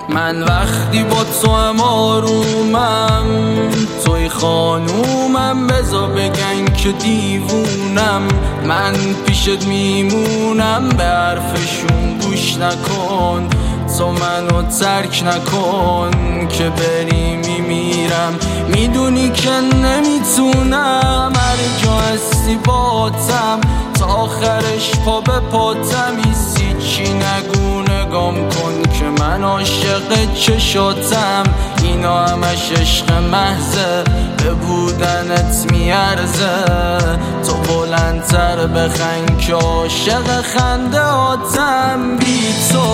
من وقتی با تو هم آرومم، توی خانومم، بذار بگن که دیوونم. من پیشت میمونم، به حرفشون گوش نکن، تو منو ترک نکن که بری میمیرم. میدونی که نمیتونم، هر جا هستی باتم، تا آخرش پا به پاتم. ایسی چی نگو، نگام کن که من عاشق چشاتم. اینا همش عشق محضه، به بودنت میارزه. تو بلندتر بخند که عاشق خنده آتم. بی تو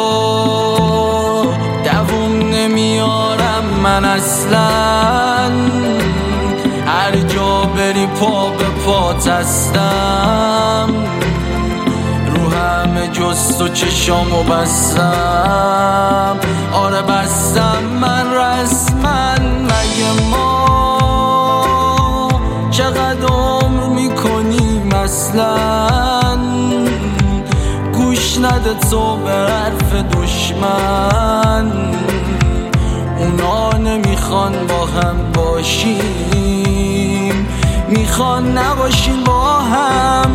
دووم نمیارم من اصلا، هر جا بری پا به پات هستم. رو همه جز تو چشامو بستم، آره بستم من رسما. مگه ما چقدر عمر میکنیم اصلا؟ گوش نده تو به حرف دشمن، اونا نمیخوان با هم باشیم، میخوان نباشیم با هم.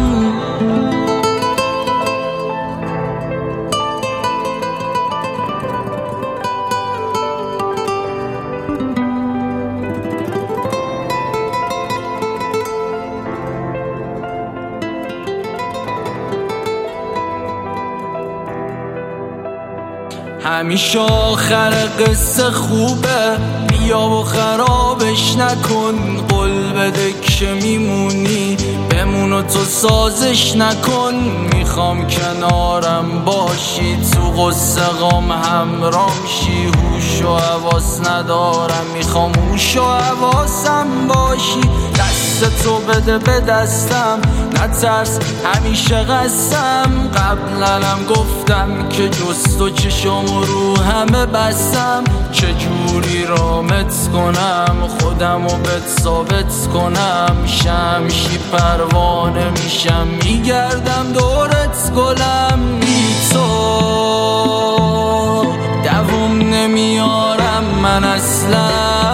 همیشه آخر قصه خوبه، بیا و خرابش نکن. قول بده که میمونی، بمون و تو سازش نکن. میخوام کنارم باشی، تو قصه غم همرام شی. هوش و حواس ندارم، میخوام هوش و حواسم باشی. دست تو بده به دستم، نترس همیشه قسم. قبلنم گفتم که جز تو چشم رو همه بستم. چجوری رامت کنم، خودمو بهت ثابت کنم. شمشی پروانه میشم، میگردم دورت گلم. بی تو دووم نمیارم من اصلا،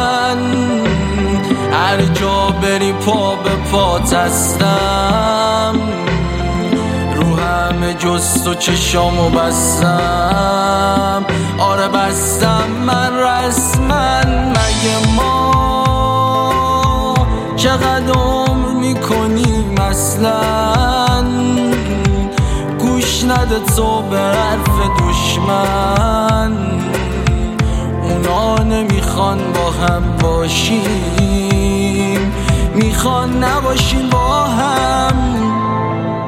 هر جا بری پا به پات هستم. رو همه جز تو چشامو بستم، آره بستم من رسما. مگه ما چقدر عمر میکنیم اصلا؟ گوش نده تو به حرف دشمن، اونا نمیخوان با هم باشیم، میخوان نباشیم با هم.